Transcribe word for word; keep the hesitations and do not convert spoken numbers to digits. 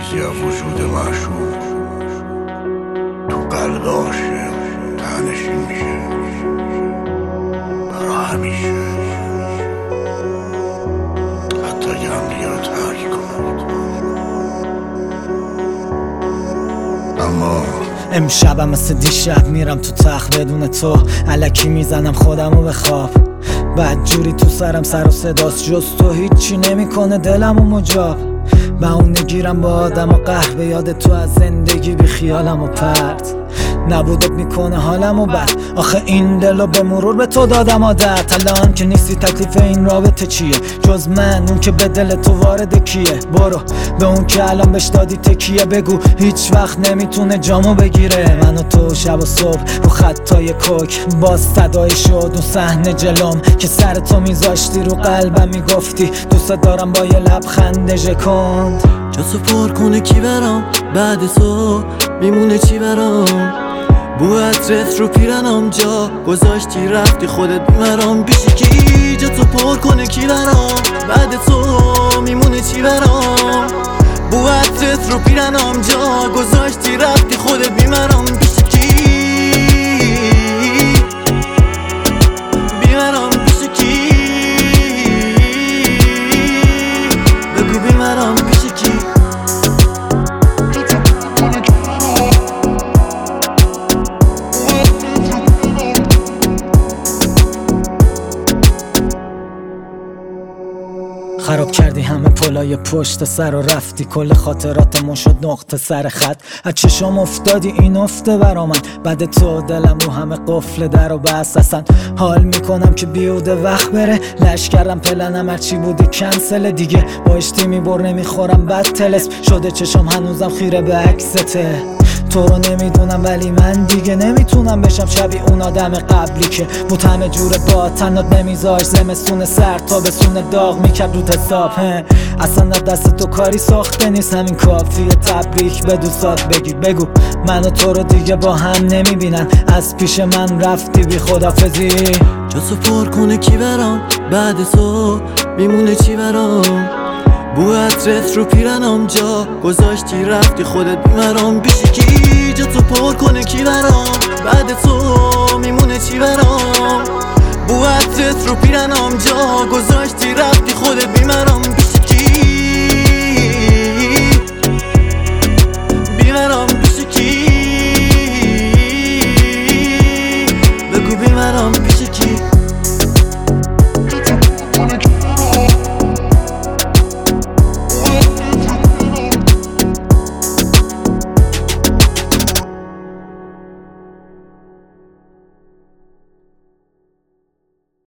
چیزی از وجود معشوق تو قلب عاشق تنشین میشه برا همیشه، حتی اگه هم دیگه رو ترک کنند. اما امشبم مثل دیشب میرم تو تخت بدون تو، الکی میزنم خودمو به خواب. بعد جوری تو سرم سر و صداست، جز تو هیچی نمیکنه دلمو مجاب. با اون نگیرم با آدم و قهر، یاد تو از زندگی بی خیالم و پرت نبودت میکنه حالم و بد. آخه این دلو به مرور به تو دادم عادت، الان که نیستی تکلیف این رابطه چیه؟ جز من اون که به دل تو وارد کیه؟ برو به اون که الان بهش دادی تکیه بگو هیچ وقت نمیتونه جامو بگیره. من و تو شب و صبح رو خطای کوک، باز صدای شد اون صحنه جلوم که سر تو میذاشتی رو قلبم میگفتی دوست دارم با یه لبخند ژکند. جاسو پر کنه کی برام، بعد تو میمونه چی برام؟ بو عطرت رو پیرنم جا گذاشتی رفتی خودت بیمرام. بیشی کی جاتو پر کنه کی برام، بعد تو میمونه چی برام؟ بو عطرت رو پیرنم جا گذاشتی رفتی خودت بیمرام. بیشی کی بیمرام، بیشی کی بگو بیمرام، بیشی کی خراب کردی همه پلای پشت سر و رفتی کل خاطراتمون شد نقطه سر خط. از چشام افتادی این افته برا من، بعد تو دلم رو همه قفل در و بست. اصلا حال میکنم که بیوده وقت بره، لش کردم پلنم هرچی بودی کنسل دیگه. با اشتی میبر نمیخورم بد تلسم شده چشام هنوزم خیره به عکسته. تو رو نمیدونم ولی من دیگه نمیتونم بشم شبیه اون آدم قبلی که بود همه جور با تنات نمیذاش زمستون سرد تا بسون داغ میکرد رو حساب. اصلا نه دست تو کاری ساخته نیست، همین کافیه تبریک به دوستات بگی. بگو من و تو رو دیگه با هم نمیبینن، از پیش من رفتی بی خدافزی. جاسو پر کنه کی برام، بعد تو میمونه چی برام؟ بو عطرت رو پیرنم جا گذاشتی رفتی خودت بیمرام. بیشی کی جاتو پر کنه کی برام، بعد تو میمونه چی برام؟ بو عطرت رو پیرنم جا گذاشتی رفتی خودت بیمرام.